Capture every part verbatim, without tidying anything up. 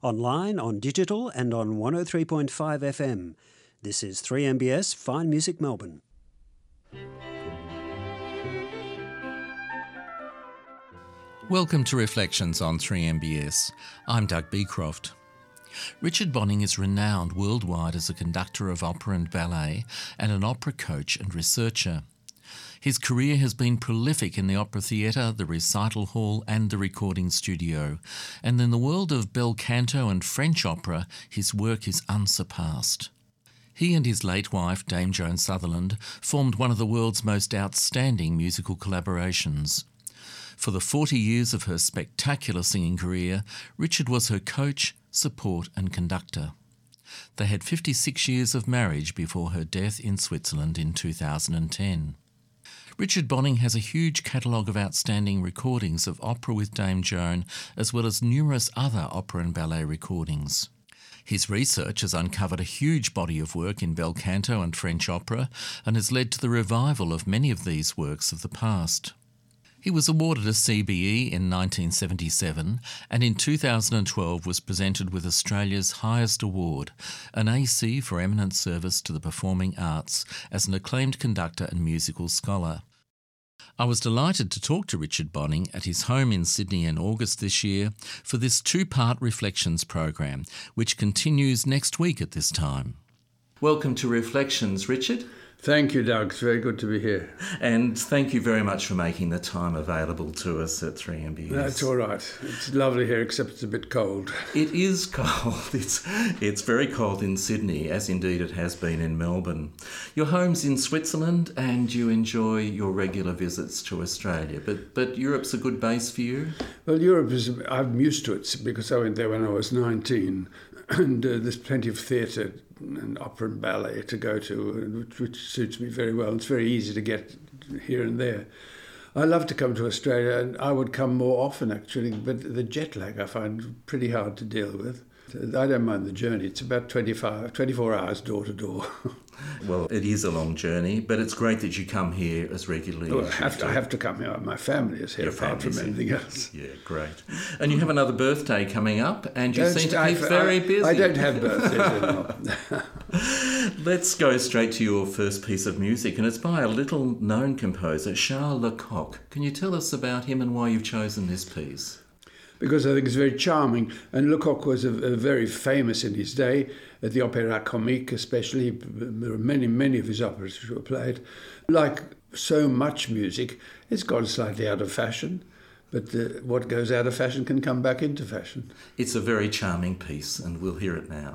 Online, on digital and on one oh three point five F M. This is three M B S Fine Music Melbourne. Welcome to Reflections on three M B S. I'm Doug Beecroft. Richard Bonning is renowned worldwide as a conductor of opera and ballet and an opera coach and researcher. His career has been prolific in the opera theatre, the recital hall and the recording studio, and in the world of bel canto and French opera, his work is unsurpassed. He and his late wife, Dame Joan Sutherland, formed one of the world's most outstanding musical collaborations. For the forty years of her spectacular singing career, Richard was her coach, support and conductor. They had fifty-six years of marriage before her death in Switzerland in two thousand ten. Richard Bonning has a huge catalogue of outstanding recordings of opera with Dame Joan, as well as numerous other opera and ballet recordings. His research has uncovered a huge body of work in bel canto and French opera and has led to the revival of many of these works of the past. He was awarded a C B E in nineteen seventy-seven and in two thousand twelve was presented with Australia's highest award, an A C for eminent service to the performing arts as an acclaimed conductor and musical scholar. I was delighted to talk to Richard Bonning at his home in Sydney in August this year for this two-part Reflections program, which continues next week at this time. Welcome to Reflections, Richard. Thank you, Doug. It's very good to be here. And thank you very much for making the time available to us at three M B S. That's all right. It's lovely here, except it's a bit cold. It is cold. It's it's very cold in Sydney, as indeed it has been in Melbourne. Your home's in Switzerland and you enjoy your regular visits to Australia, but, but Europe's a good base for you? Well, Europe is, I'm used to it because I went there when I was nineteen, and uh, there's plenty of theatre and opera and ballet to go to, which, which suits me very well. It's very easy to get here and there. I love to come to Australia, and I would come more often actually, but the jet lag I find pretty hard to deal with. I don't mind the journey. It's about twenty-five, twenty-four hours door to door. Well, it is a long journey, but it's great that you come here as regularly Well, as I have you to, do. I have to come here. My family is here, Your apart from family's anything here. else. Yeah, great. And you have another birthday coming up, and you Don't seem to I- keep very I, busy. I don't have birthdays anymore. Let's go straight to your first piece of music, and it's by a little-known composer, Charles Lecoq. Can you tell us about him and why you've chosen this piece? Because I think it's very charming. And Lecoq was a, a very famous in his day, at the Opéra Comique especially. There are many, many of his operas which were played. Like so much music, it's gone slightly out of fashion, but uh, what goes out of fashion can come back into fashion. It's a very charming piece, and we'll hear it now.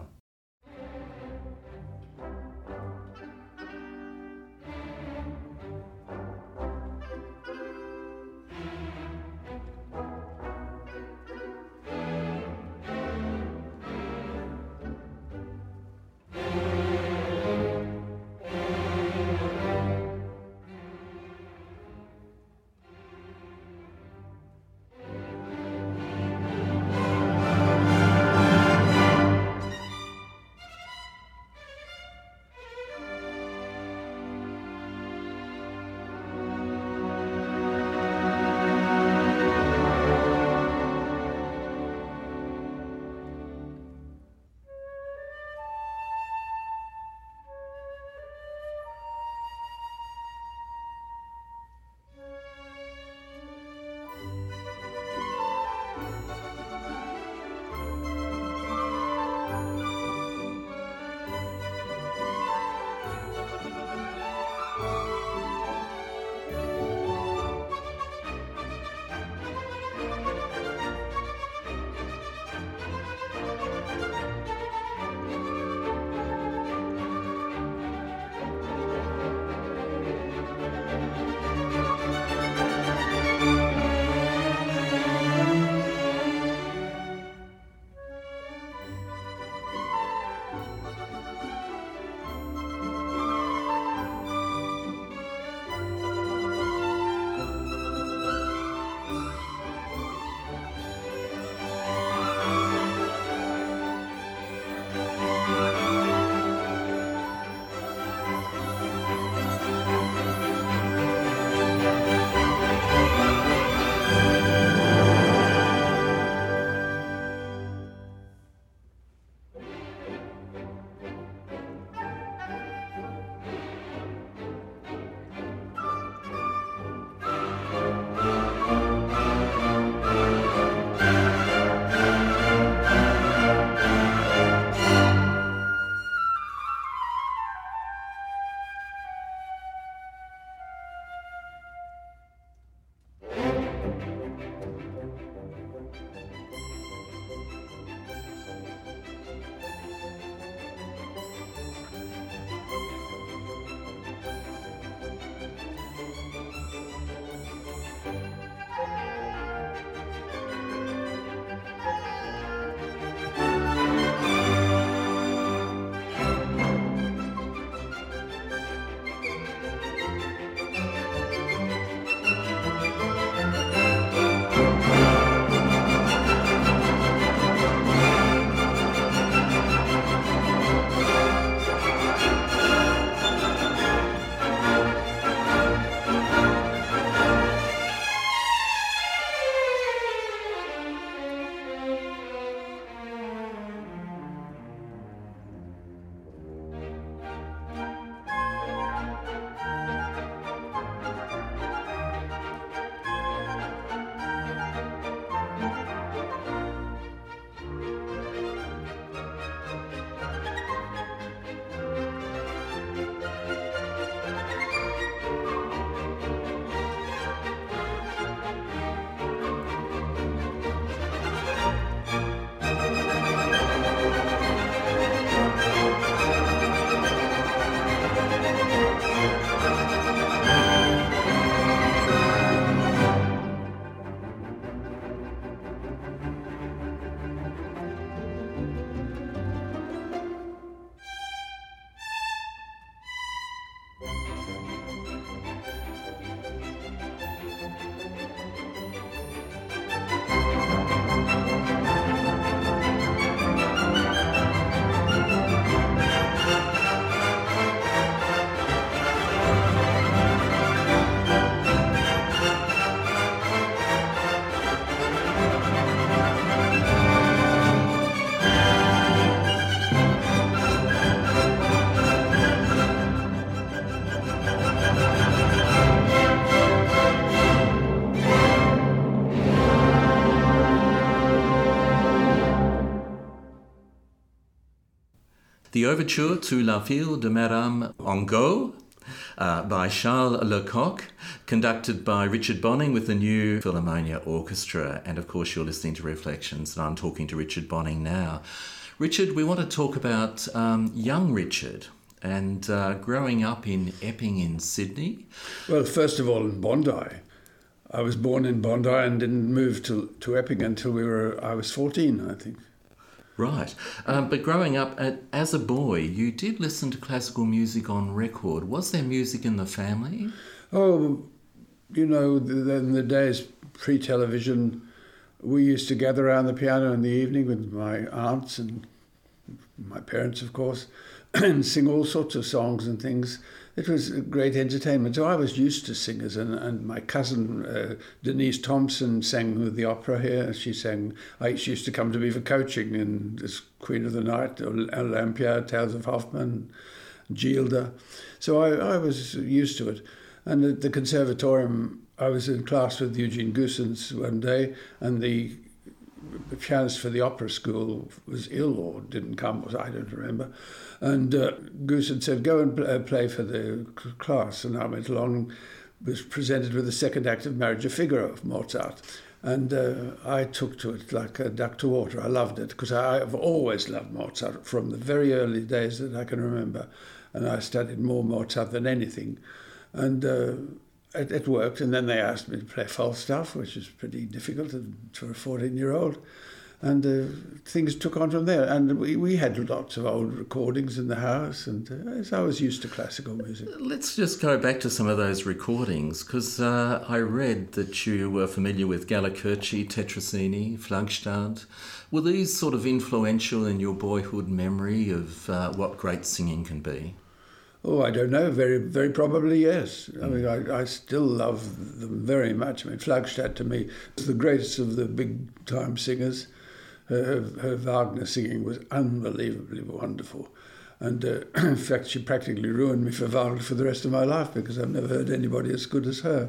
the overture to La Fille de Madame Angot uh, by Charles Lecoq, conducted by Richard Bonning with the New Philharmonia Orchestra. And of course, you're listening to Reflections, and I'm talking to Richard Bonning now. Richard, we want to talk about um, young Richard and uh, growing up in Epping in Sydney. Well, first of all, in Bondi. I was born in Bondi and didn't move to, to Epping until we were, I was fourteen, I think. Right. Um, but growing up at, as a boy, you did listen to classical music on record. Was there music in the family? Oh, you know, in the days pre-television, we used to gather around the piano in the evening with my aunts and my parents, of course, and sing all sorts of songs and things. It was a great entertainment. So I was used to singers, and, and my cousin uh, Denise Thompson sang with the opera here. She sang, I used to come to me for coaching, and this Queen of the Night, Olympia, Tales of Hoffmann, Gilda. So I, I was used to it. And at the conservatorium, I was in class with Eugene Goossens one day, and the pianist for the opera school was ill or didn't come, I don't remember. And uh, Goossens said, go and pl- play for the class. And I went along, was presented with the second act of Marriage of Figaro of Mozart. And uh, I took to it like a duck to water. I loved it because I've always loved Mozart from the very early days that I can remember. And I studied more Mozart than anything. And uh, it, it worked. And then they asked me to play Falstaff, which is pretty difficult for a fourteen-year-old. And uh, things took on from there. And we, we had lots of old recordings in the house, and uh, so I was used to classical music. Let's just go back to some of those recordings, because uh, I read that you were familiar with Galli-Curci, Tetrasini, Flagstad. Were these sort of influential in your boyhood memory of uh, what great singing can be? Oh, I don't know. Very, very probably, yes. I mean, I, I still love them very much. I mean, Flagstad, to me, is the greatest of the big-time singers. Her, her Wagner singing was unbelievably wonderful. And uh, in fact, she practically ruined me for Wagner for the rest of my life because I've never heard anybody as good as her.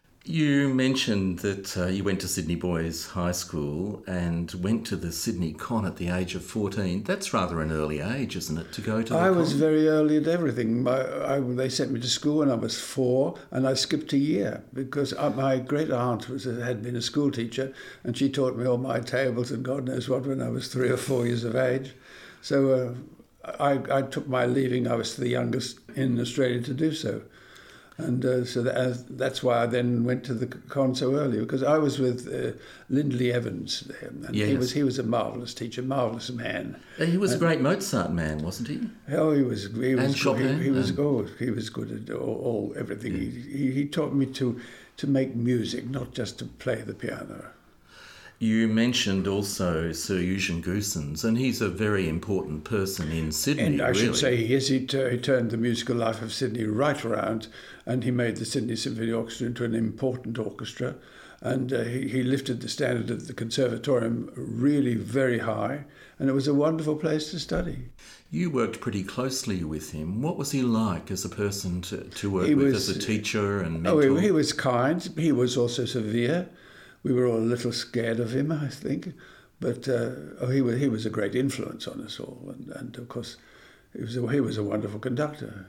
You mentioned that uh, you went to Sydney Boys High School and went to the Sydney Con at the age of fourteen. That's rather an early age, isn't it, to go to the I con? was very early at everything. My, I, they sent me to school when I was four, and I skipped a year because I, my great aunt was, had been a school teacher, and she taught me all my tables and God knows what when I was three or four years of age. So uh, I, I took my leaving. I was the youngest in Australia to do so. And uh, so that, uh, that's why I then went to the con so early, because I was with uh, Lindley Evans there, and yes. he was he was a marvellous teacher, marvellous man. He was and, a great Mozart man, wasn't he? Oh, he was. He was and good. Chopin. He, he was and... oh, he was good at all, all everything. Yeah. He, he he taught me to to make music, not just to play the piano. You mentioned also Sir Eugene Goossens, and he's a very important person in Sydney, And I really. should say he is. He, t- he turned the musical life of Sydney right around, and he made the Sydney Symphony Orchestra into an important orchestra. And uh, he, he lifted the standard of the conservatorium really very high, and it was a wonderful place to study. You worked pretty closely with him. What was he like as a person to, to work he with, was, as a teacher and mentor? Oh, he, he was kind. He was also severe. We were all a little scared of him, I think, but uh, oh, he was he was a great influence on us all, and, and of course, he was a, he was a wonderful conductor.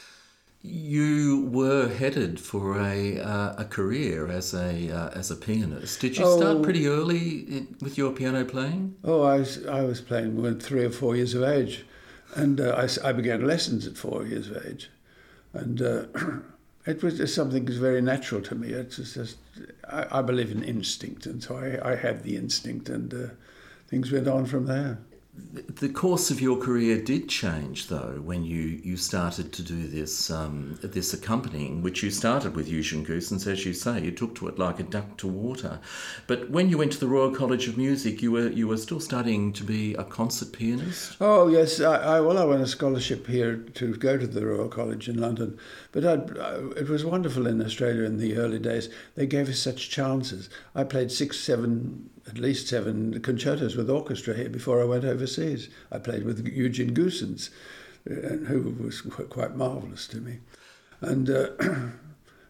You were headed for a uh, a career as a uh, as a pianist. Did you oh, start pretty early in, with your piano playing? Oh, I was I was playing when three or four years of age, and uh, I, I began lessons at four years of age, and. Uh, It was just something that's very natural to me. It's just, I, I believe in instinct, and so I, I had the instinct, and uh, things went on from there. The course of your career did change, though, when you, you started to do this um, this accompanying, which you started with Eugene Goossens, as you say, you took to it like a duck to water. But when you went to the Royal College of Music, you were you were still studying to be a concert pianist? Oh yes, I, I well I won a scholarship here to go to the Royal College in London, but I'd, I, it was wonderful in Australia in the early days. They gave us such chances. I played six, seven. At least seven concertos with orchestra here before I went overseas. I played with Eugene Goossens, who was quite marvellous to me. And uh,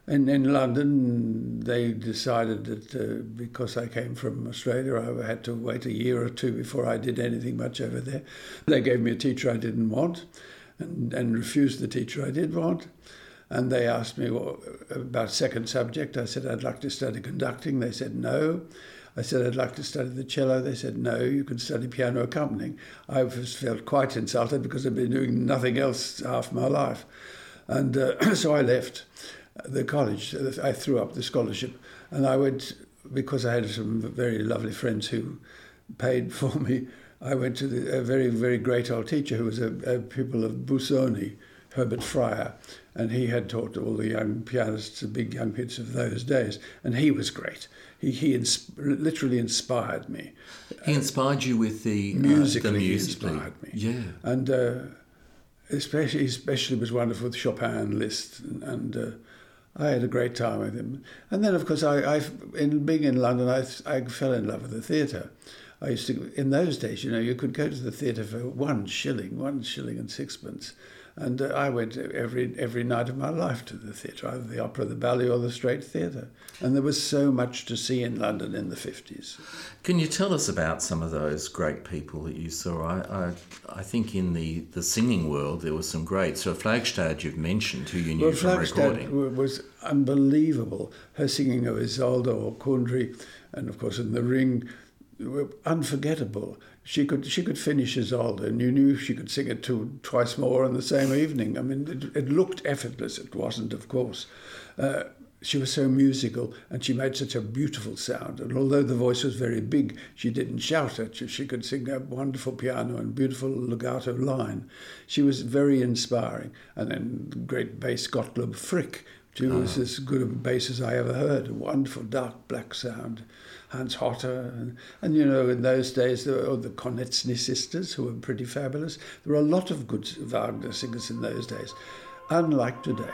in, in London, they decided that uh, because I came from Australia, I had to wait a year or two before I did anything much over there. They gave me a teacher I didn't want and, and refused the teacher I did want. And they asked me well, about second subject. I said, I'd like to study conducting. They said, no. I said, I'd like to study the cello. They said, no, you can study piano accompanying. I was, felt quite insulted because I'd been doing nothing else half my life. And uh, so I left the college. I threw up the scholarship. And I went, because I had some very lovely friends who paid for me, I went to the, a very, very great old teacher who was a, a pupil of Busoni, Herbert Fryer, and he had taught all the young pianists, the big young kids of those days, and he was great. He he ins- literally inspired me. He inspired you with the musically. Uh, the he musically. inspired me. Yeah, and uh, especially especially was wonderful with Chopin Liszt, and, and uh, I had a great time with him. And then, of course, I, I in being in London, I I fell in love with the theatre. I used to, in those days, you know, you could go to the theatre for one shilling, one shilling and sixpence. And uh, I went every every night of my life to the theatre, either the opera, the ballet, or the straight theatre. And there was so much to see in London in the fifties. Can you tell us about some of those great people that you saw? I I, I think in the, the singing world there were some great. So Flagstad you've mentioned, who you knew well, from Flagstad recording. was unbelievable. Her singing of Isolde or Kundry, and of course in The Ring, were unforgettable. She could she could finish Isolde, and you knew she could sing it two, twice more on the same evening. I mean, it, it looked effortless. It wasn't, of course. Uh, she was so musical, and she made such a beautiful sound. And although the voice was very big, she didn't shout it. She, she could sing a wonderful piano and beautiful legato line. She was very inspiring. And then the great bass Gottlob Frick. She was oh. as good a bass as I ever heard. A wonderful dark black sound. Hans Hotter, and, and you know, in those days, there were the Konecny sisters, who were pretty fabulous. There were a lot of good Wagner singers in those days, unlike today.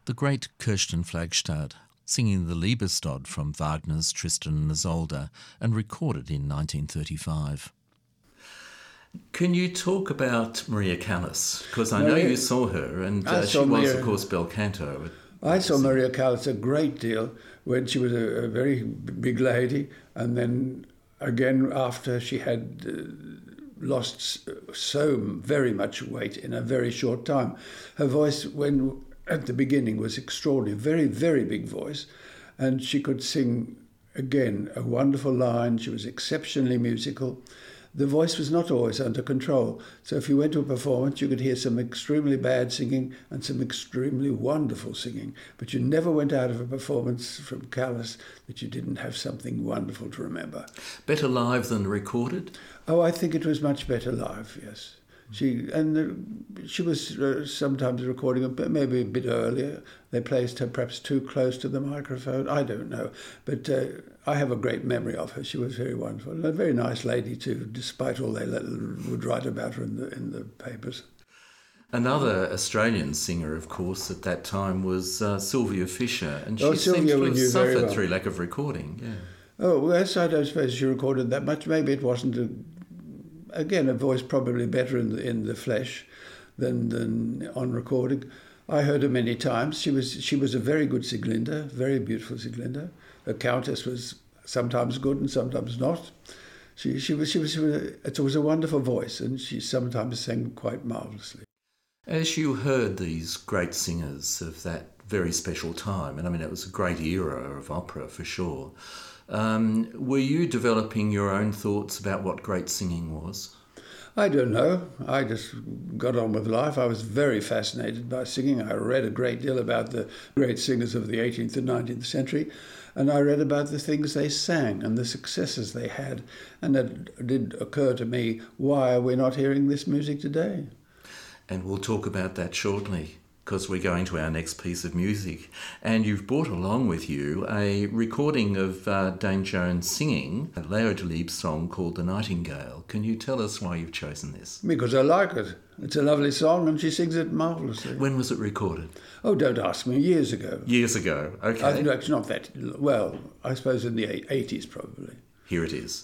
the great Kirsten Flagstad, singing the Liebestod from Wagner's Tristan and Isolde, and recorded in nineteen thirty-five. Can you talk about Maria Callas? Because I know Maria, you saw her, and uh, she was, Maria, of course, bel canto. I saw Maria Callas a great deal when she was a, a very big lady, and then again after she had uh, lost so very much weight in a very short time. Her voice, when at the beginning, was extraordinary, very, very big voice, and she could sing, again, a wonderful line. She was exceptionally musical. The voice was not always under control. So if you went to a performance, you could hear some extremely bad singing and some extremely wonderful singing. But you never went out of a performance from Callas that you didn't have something wonderful to remember. Better live than recorded? Oh, I think it was much better live, yes. She and uh, she was uh, sometimes recording a bit, maybe a bit earlier. They placed her perhaps too close to the microphone. I don't know, but uh, I have a great memory of her. She was very wonderful and a very nice lady too, despite all they let, would write about her in the in the papers. Another Australian singer, of course, at that time was uh, Sylvia Fisher, and she oh, seems Sylvia to have knew very suffered well. through lack of recording. Yeah. Oh, yes, I don't suppose she recorded that much. Maybe it wasn't a. Again, a voice probably better in the in the flesh than than on recording. I heard her many times. She was she was a very good Sieglinde, very beautiful Sieglinde. The Countess was sometimes good and sometimes not. She she was she was, she was it was a wonderful voice, and she sometimes sang quite marvellously. As you heard these great singers of that very special time, and I mean it was a great era of opera for sure. Um, were you developing your own thoughts about what great singing was? I don't know. I just got on with life. I was very fascinated by singing. I read a great deal about the great singers of the eighteenth and nineteenth century, and I read about the things they sang and the successes they had. And it did occur to me, why are we not hearing this music today? And we'll talk about that shortly, because we're going to our next piece of music. And you've brought along with you a recording of uh, Dame Jones singing a Leo Delibes song called The Nightingale. Can you tell us why you've chosen this? Because I like it. It's a lovely song and she sings it marvellously. When was it recorded? Oh, don't ask me. Years ago. Years ago, okay. I, no, it's not that. Well, I suppose in the eighties probably. Here it is.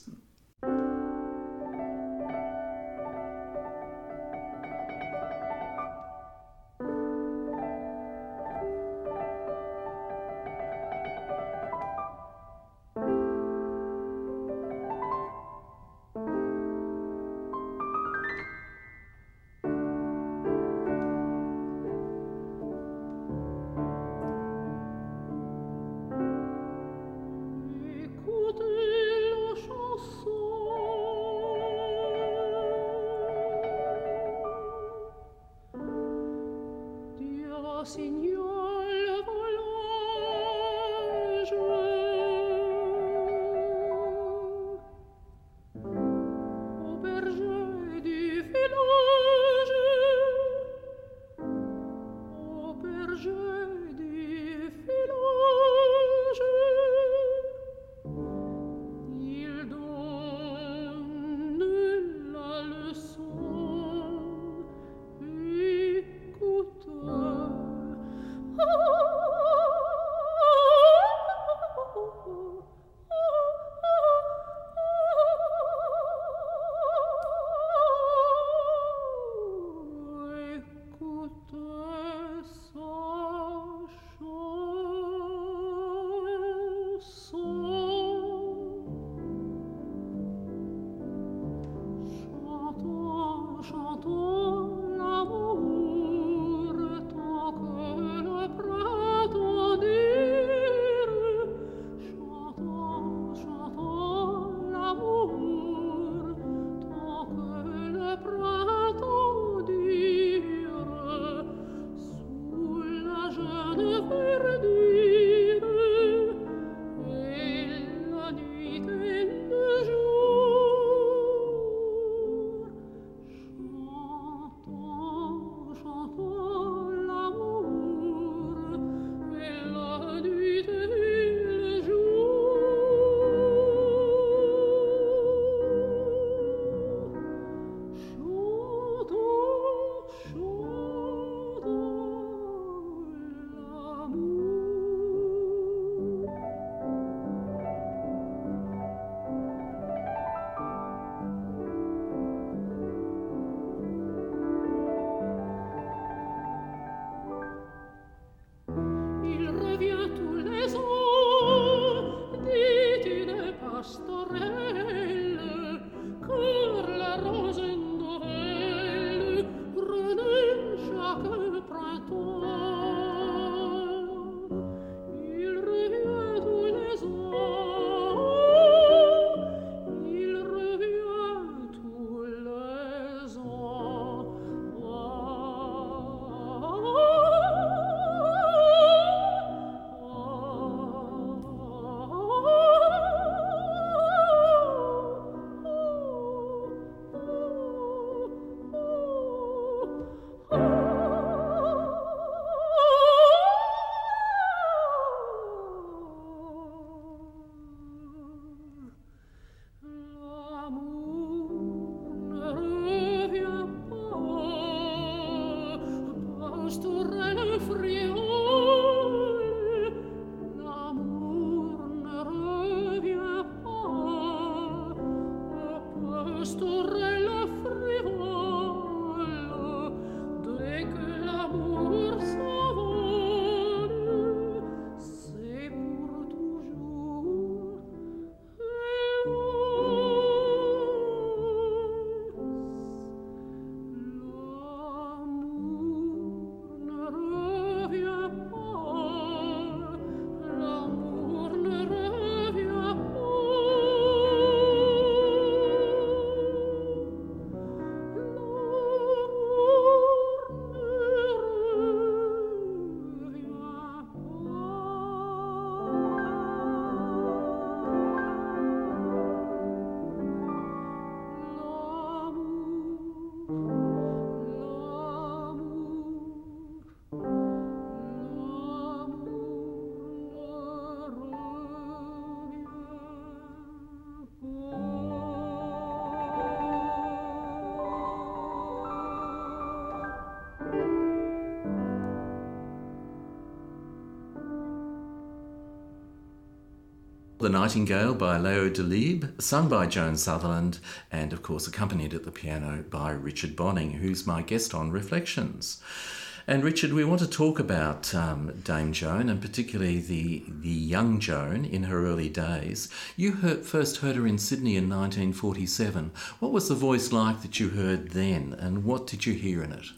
The Nightingale by Leo Delibes, sung by Joan Sutherland, and of course accompanied at the piano by Richard Bonning, who's my guest on Reflections. And Richard, we want to talk about um, Dame Joan, and particularly the the young Joan in her early days. You heard, first heard her in Sydney in nineteen forty-seven. What was the voice like that you heard then, and what did you hear in it?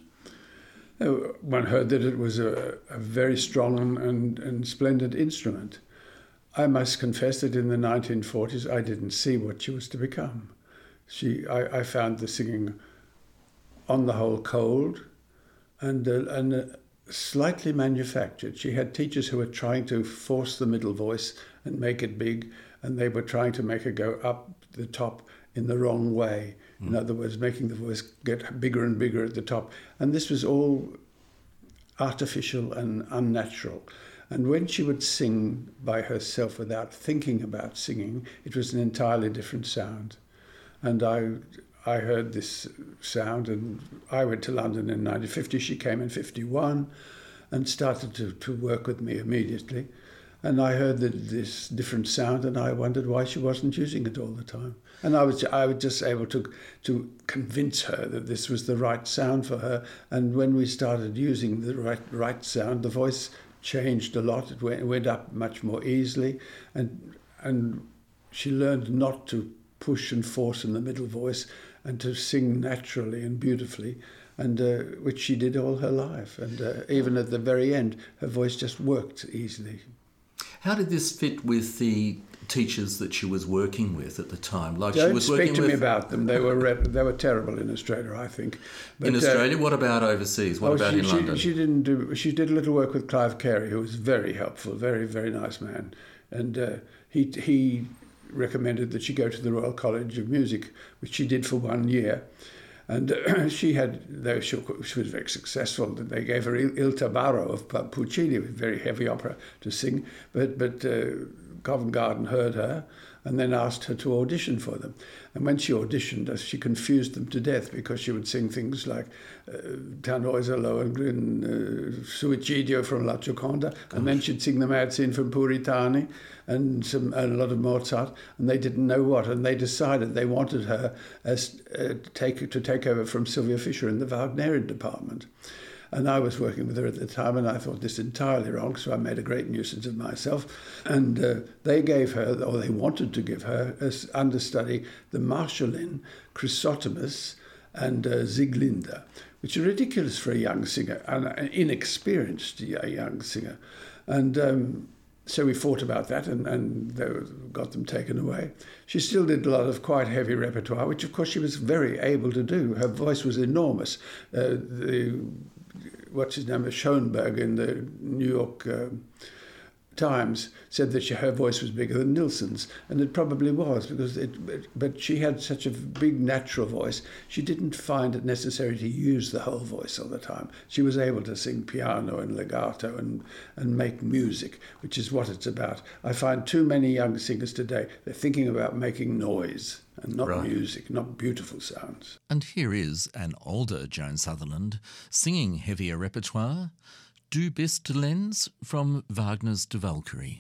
Oh, one heard that it was a, a very strong and, and splendid instrument. I must confess that in the nineteen forties I didn't see what she was to become. She, I, I found the singing on the whole cold, and uh, and uh, slightly manufactured. She had teachers who were trying to force the middle voice and make it big, and they were trying to make her go up the top in the wrong way. Mm. In other words, making the voice get bigger and bigger at the top. And this was all artificial and unnatural. And when she would sing by herself without thinking about singing, it was an entirely different sound. And I... I heard this sound, and I went to London in nineteen fifty. She came in fifty-one and started to, to work with me immediately. And I heard that this different sound, and I wondered why she wasn't using it all the time. And I was I was just able to to convince her that this was the right sound for her. And when we started using the right right sound, the voice changed a lot. It went, went up much more easily, and and she learned not to push and force in the middle voice, and to sing naturally and beautifully, and uh, which she did all her life. And uh, even at the very end, her voice just worked easily. How did this fit with the teachers that she was working with at the time? Like Don't she was speak working to with... me about them. They were rep- they were terrible in Australia, I think. But, in Australia, uh, what about overseas? What oh, about she, in she, London? She didn't do. She did a little work with Clive Carey, who was very helpful, very very nice man, and uh, he he. recommended that she go to the Royal College of Music, which she did for one year. And uh, she had, though she, she was very successful, they gave her Il, Il Tabarro of Puccini, a very heavy opera, to sing. But, but uh, Covent Garden heard her and then asked her to audition for them. And when she auditioned, she confused them to death, because she would sing things like uh, Tannhäuser Lohengrin, uh, Suicidio from La Gioconda, and then she'd sing the Mad Scene from Puritani, and some and a lot of Mozart, and they didn't know what, and they decided they wanted her as uh, take to take over from Sylvia Fisher in the Wagnerian department. And I was working with her at the time, and I thought this entirely wrong, so I made a great nuisance of myself. And uh, they gave her, or they wanted to give her, as understudy, the Marschallin, Chrysothemis, and uh, Sieglinde, which are ridiculous for a young singer, an inexperienced young singer. And um, so we fought about that, and, and they got them taken away. She still did a lot of quite heavy repertoire, which of course she was very able to do. Her voice was enormous. Uh, the what's his name, Schoenberg in the New York uh, Times said that she, her voice was bigger than Nilsson's, and it probably was, because it, it, but she had such a big natural voice, she didn't find it necessary to use the whole voice all the time. She was able to sing piano and legato and, and make music, which is what it's about. I find too many young singers today, they're thinking about making noise and not right. music, not beautiful sounds. And here is an older Joan Sutherland singing heavier repertoire, Du bist Lenz from Wagner's Die Walküre.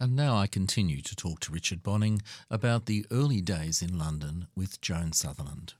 And now I continue to talk to Richard Bonning about the early days in London with Joan Sutherland.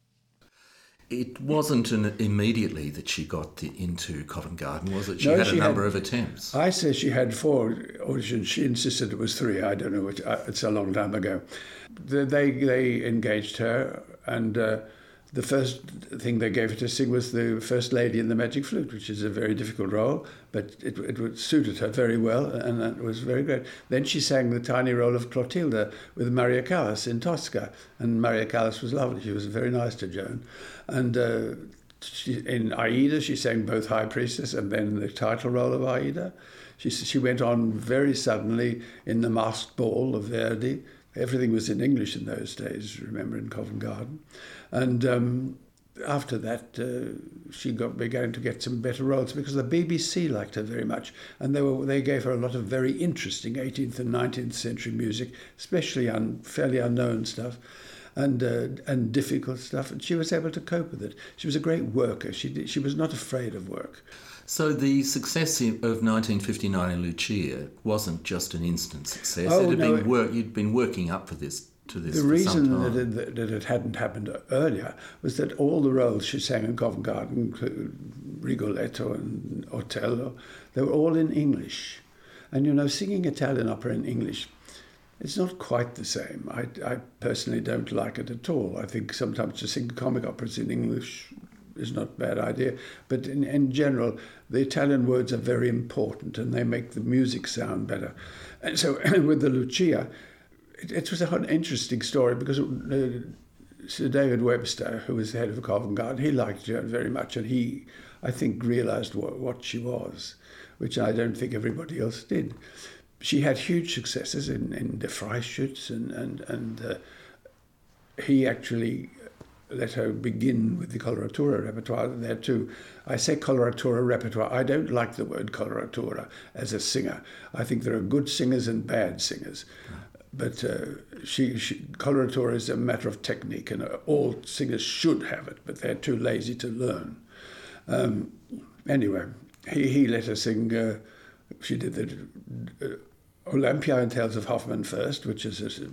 It wasn't an immediately that she got the, into Covent Garden, was it? She no, had she a number had, of attempts. I say she had four auditions. She insisted it was three. I don't know which. It's a long time ago. They they engaged her, and uh, the first thing they gave her to sing was the First Lady in the Magic Flute, which is a very difficult role, but it, it suited her very well, and it was very great. Then she sang the tiny role of Clotilda with Maria Callas in Tosca, and Maria Callas was lovely. She was very nice to Joan. And uh, she, in Aida, she sang both High Priestess and then the title role of Aida. She, she went on very suddenly in The Masked Ball of Verdi. Everything was in English in those days, remember, in Covent Garden. And um, after that, uh, she got began to get some better roles because the B B C liked her very much. And they were they gave her a lot of very interesting eighteenth and nineteenth century music, especially un, fairly unknown stuff and uh, and difficult stuff. And she was able to cope with it. She was a great worker. She did, she was not afraid of work. So the success of nineteen fifty-nine in Lucia wasn't just an instant success. Oh, it had no, been work, you'd been working up for this to this. The for reason some time. that it, that it hadn't happened earlier was that all the roles she sang in Covent Garden, Rigoletto and Otello, they were all in English. And you know, singing Italian opera in English, it's not quite the same. I, I personally don't like it at all. I think sometimes to sing comic operas in English is not a bad idea. But in, in general, the Italian words are very important and they make the music sound better. And so with the Lucia, it, it was an interesting story because uh, Sir David Webster, who was the head of Covent Garden, he liked Joan very much, and he, I think, realised what, what she was, which I don't think everybody else did. She had huge successes in, in the Freischütz, and, and, and uh, he actually let her begin with the coloratura repertoire there too. I say coloratura repertoire. I don't like the word coloratura as a singer. I think there are good singers and bad singers. But uh, she, she, coloratura is a matter of technique, and uh, all singers should have it, but they're too lazy to learn. Um, anyway, he, he let her sing, uh, she did the uh, Olympia and Tales of Hoffmann first, which is a,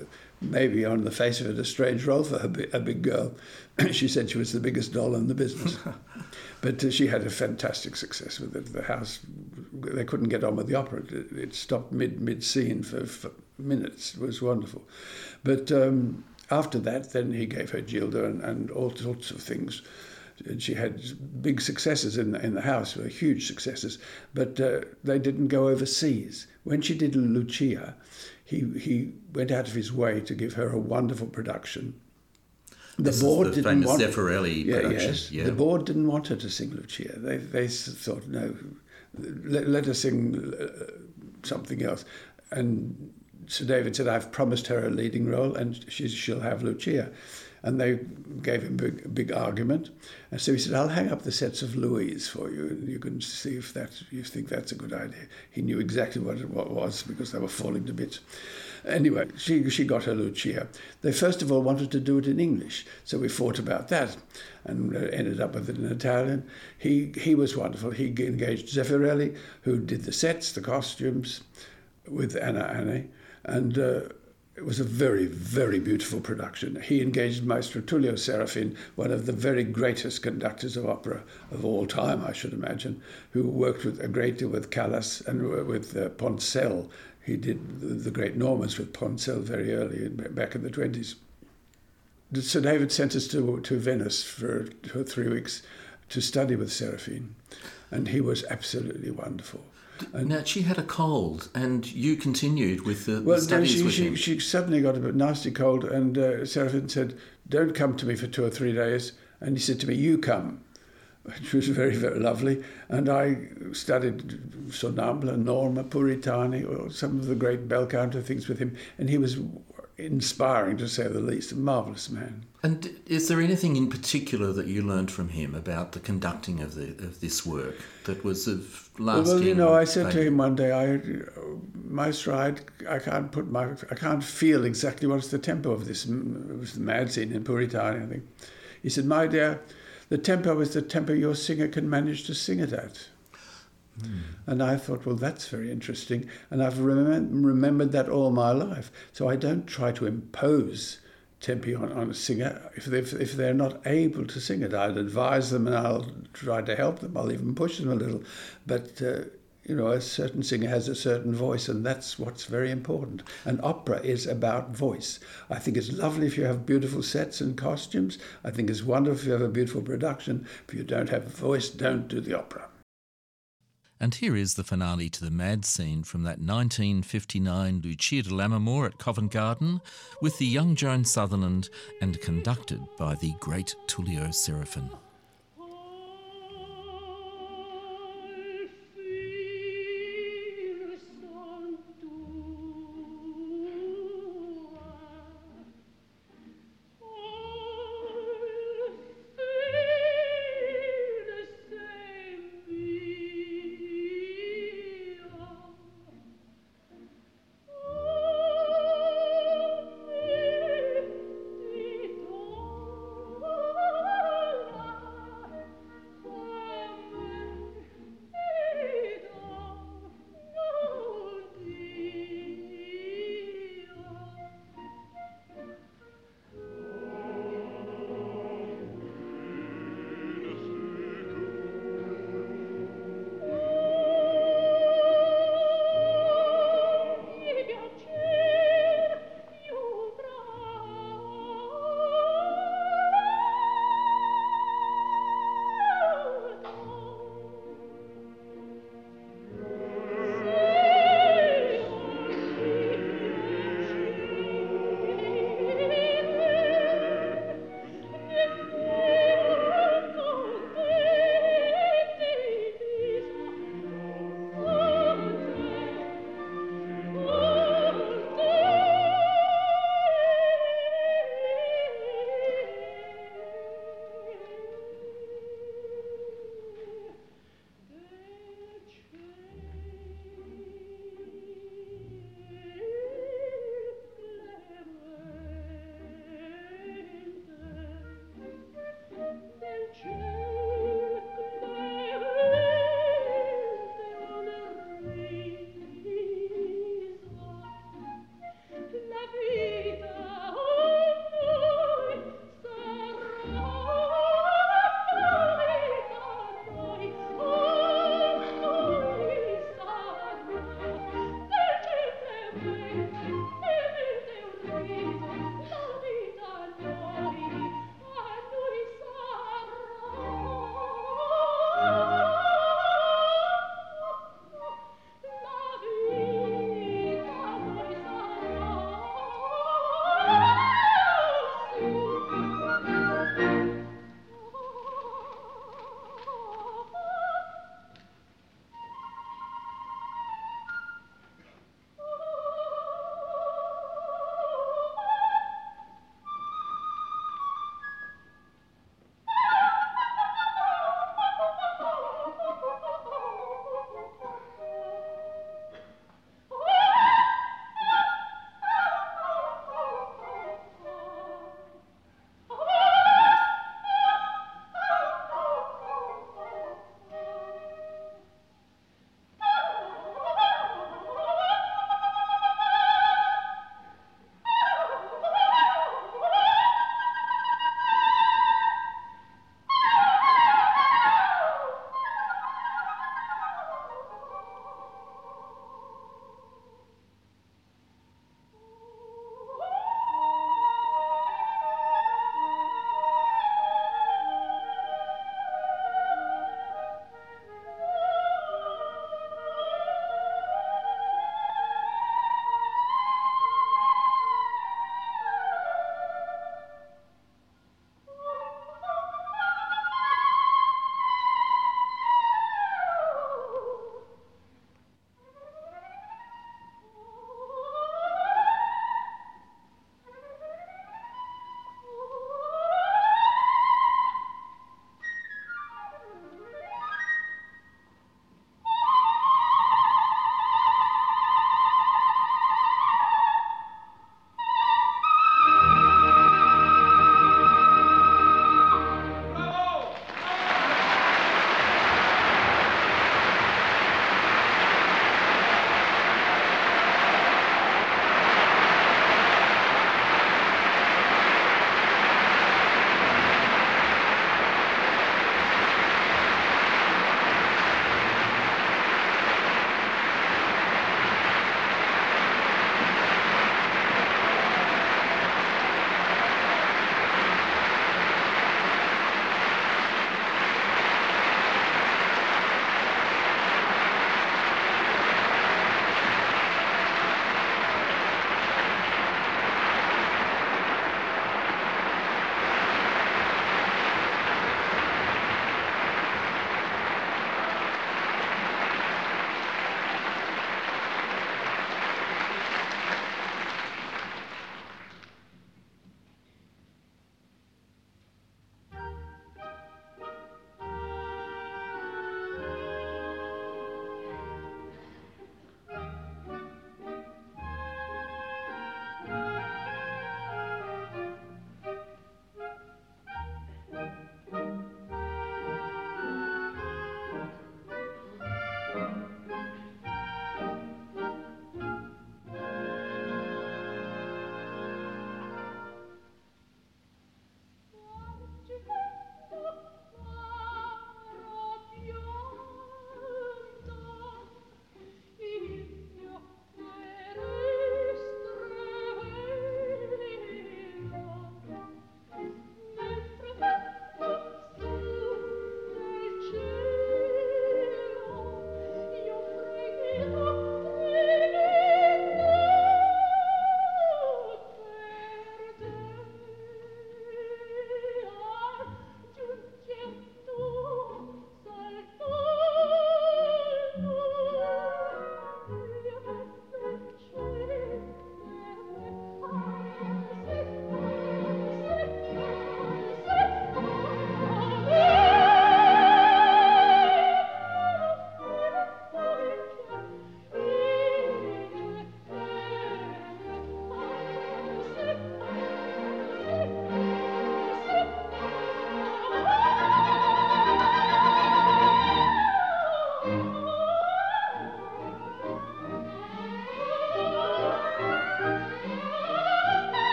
maybe on the face of it a strange role for a big, a big girl. She said she was the biggest doll in the business. But uh, she had a fantastic success with it. The house, they couldn't get on with the opera. It, it stopped mid, mid-scene for, for minutes. It was wonderful. But um, after that, then he gave her Gilda and, and all sorts of things. And she had big successes in the, in the house, were huge successes, but uh, they didn't go overseas. When she did Lucia, he he went out of his way to give her a wonderful production. The this board is the didn't famous want Zeffirelli yeah, production. yes. Yeah. The board didn't want her to sing Lucia. They they thought no, let, let her sing uh, something else. And Sir David said, "I've promised her a leading role, and she, she'll have Lucia." And they gave him a big, big argument. And so he said, "I'll hang up the sets of Louise for you, and you can see if that you think that's a good idea." He knew exactly what it was because they were falling to bits. Anyway, she she got her Lucia. They first of all wanted to do it in English, so we fought about that and uh, ended up with it in Italian. He he was wonderful. He engaged Zeffirelli, who did the sets, the costumes, with Anna Anne, and uh, it was a very, very beautiful production. He engaged Maestro Tullio Serafin, one of the very greatest conductors of opera of all time, I should imagine, who worked with a great deal with Callas and with uh, Poncel. He did the, the great Normans with Poncel very early, back in the twenties. Sir David sent us to, to Venice for, for three weeks to study with Serafin, and he was absolutely wonderful. And now, she had a cold, and you continued with the, well, the studies she, with she, him. she suddenly got a bit nasty cold, and uh, Serafin said, "Don't come to me for two or three days." And he said to me, "You come," which was very, very lovely. And I studied Sonnambula, Norma, Puritani, or some of the great bel canto things with him, and he was inspiring, to say the least, a marvellous man. And is there anything in particular that you learned from him about the conducting of the of this work that was of lasting? Well, you know, I said value? to him one day, I, Maestro, I, I can't put my, I can't feel exactly what's the tempo of this. It was the mad scene in Puritani, I think. He said, "My dear, the tempo is the tempo your singer can manage to sing it at." Mm. And I thought, well, that's very interesting. And I've remem- remembered that all my life. So I don't try to impose tempi on, on a singer. If, if, if they're not able to sing it, I'll advise them and I'll try to help them. I'll even push them a little. But, uh, you know, a certain singer has a certain voice, and that's what's very important. And opera is about voice. I think it's lovely if you have beautiful sets and costumes. I think it's wonderful if you have a beautiful production. If you don't have a voice, don't do the opera. And here is the finale to the Mad Scene from that nineteen fifty-nine Lucia de Lammermoor at Covent Garden, with the young Joan Sutherland and conducted by the great Tullio Serafin.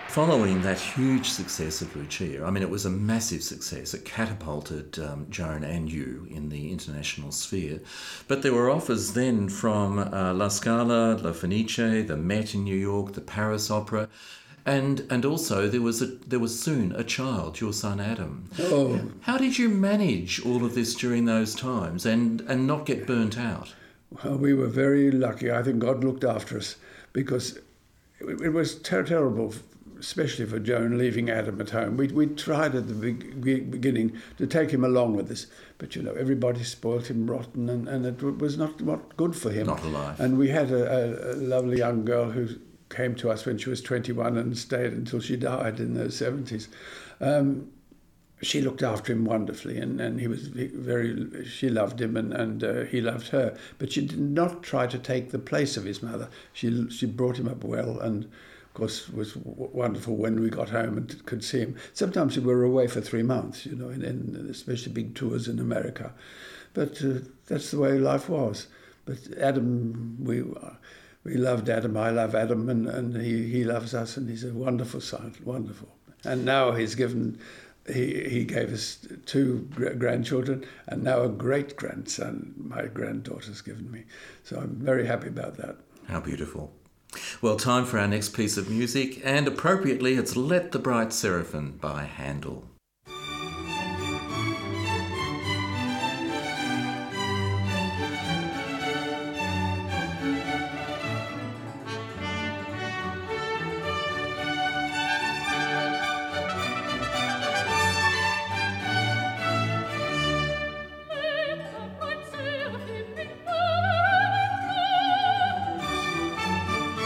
Following that huge success of Lucia, I mean, it was a massive success. It catapulted um, Joan and you in the international sphere. But there were offers then from uh, La Scala, La Fenice, the Met in New York, the Paris Opera. And and also there was a there was soon a child, your son Adam. Oh. How did you manage all of this during those times and, and not get burnt out? Well, we were very lucky. I think God looked after us, because it, it was ter- terrible, especially for Joan, leaving Adam at home. We we tried at the be- beginning to take him along with us, but you know, everybody spoilt him rotten, and, and it was not, not good for him. Not alive. And we had a, a, a lovely young girl who came to us when she was twenty-one and stayed until she died in the seventies. Um, she looked after him wonderfully, and, and he was very, she loved him, and, and uh, he loved her. But she did not try to take the place of his mother. She she brought him up well, and of course was w- wonderful when we got home and could see him. Sometimes we were away for three months, you know, in, in especially big tours in America. But uh, that's the way life was. But Adam, we we loved Adam. I love Adam, and, and he, he loves us, and he's a wonderful son, wonderful. And now he's given... He he gave us two grandchildren, and now a great-grandson my granddaughter's given me. So I'm very happy about that. How beautiful. Well, time for our next piece of music, and appropriately it's Let the Bright Seraphim by Handel.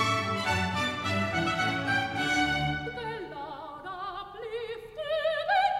The loud uplifted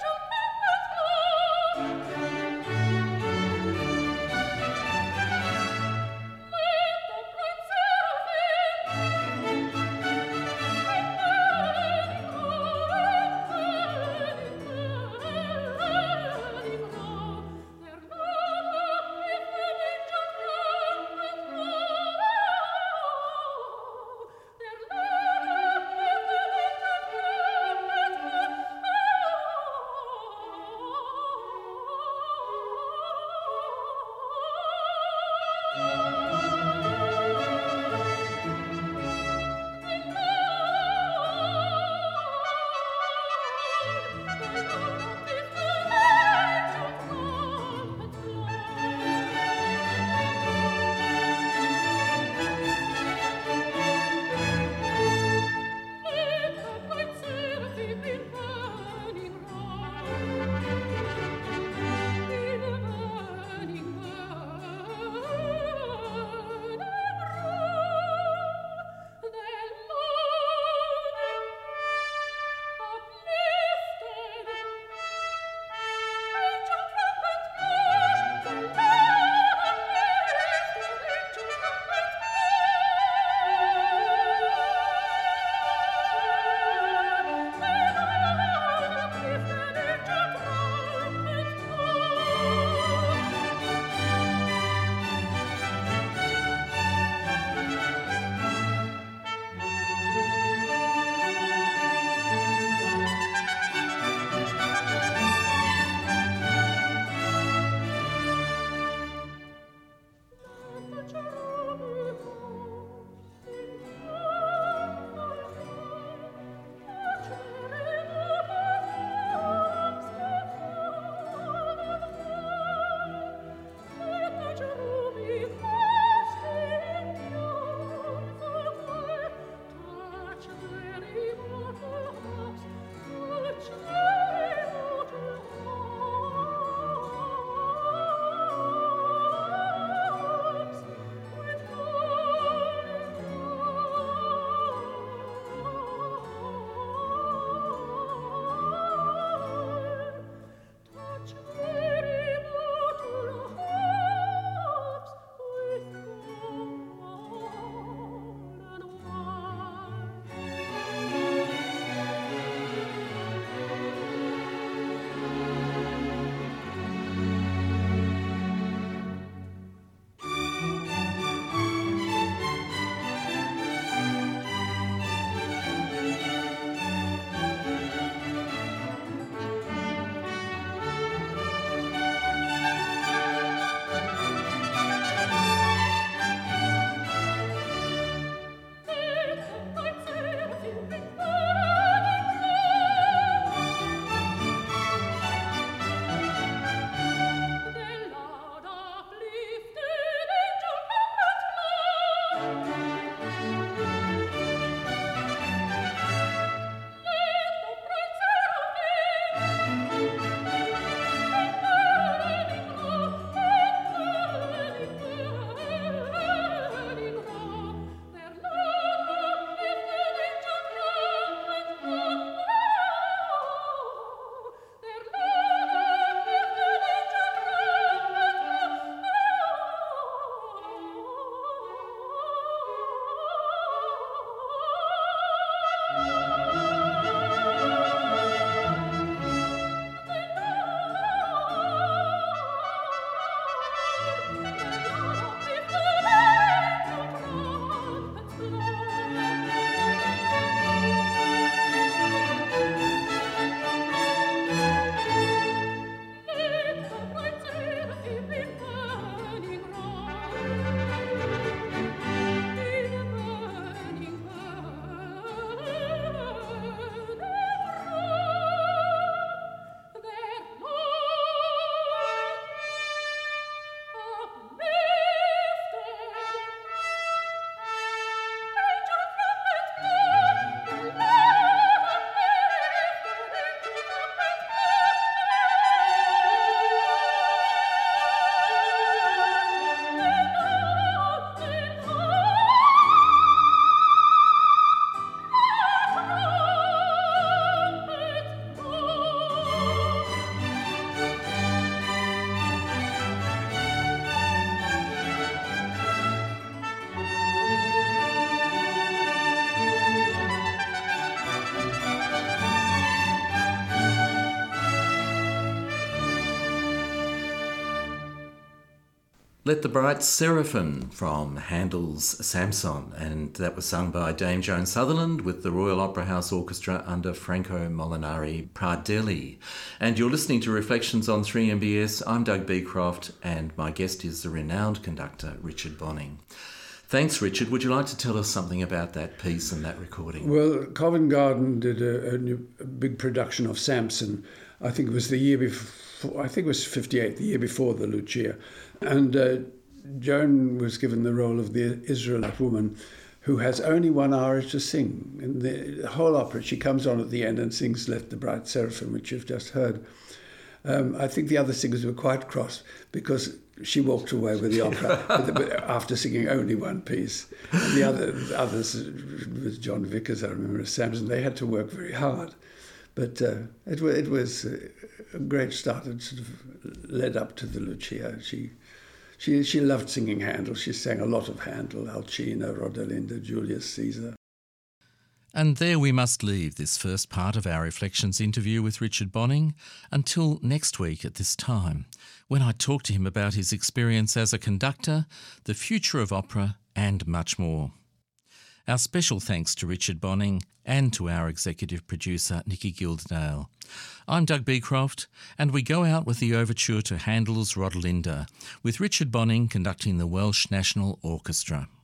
Let the Bright Seraphim from Handel's Samson, and that was sung by Dame Joan Sutherland with the Royal Opera House Orchestra under Franco Molinari Pradelli. And you're listening to Reflections on three M B S. I'm Doug Beecroft, and my guest is the renowned conductor Richard Bonning. Thanks, Richard. Would you like to tell us something about that piece and that recording? Well, Covent Garden did a, a, new, a big production of Samson. I think it was the year before, I think it was fifty-eight, the year before the Lucia. And uh, Joan was given the role of the Israelite woman who has only one aria to sing. In the, the whole opera, she comes on at the end and sings Let the Bright Seraphim, which you've just heard. Um, I think the other singers were quite cross because she walked away with the opera after singing only one piece. And the other the others, with John Vickers, I remember, as Samson, they had to work very hard. But uh, it, it was a great start. It sort of led up to the Lucia. She she she loved singing Handel. She sang a lot of Handel, Alcina, Rodelinda, Julius Caesar. And there we must leave this first part of our Reflections interview with Richard Bonning until next week at this time, when I talk to him about his experience as a conductor, the future of opera, and much more. Our special thanks to Richard Bonning and to our executive producer, Nikki Gilderdale. I'm Doug Beecroft, and we go out with the overture to Handel's Rodelinda, with Richard Bonning conducting the Welsh National Orchestra.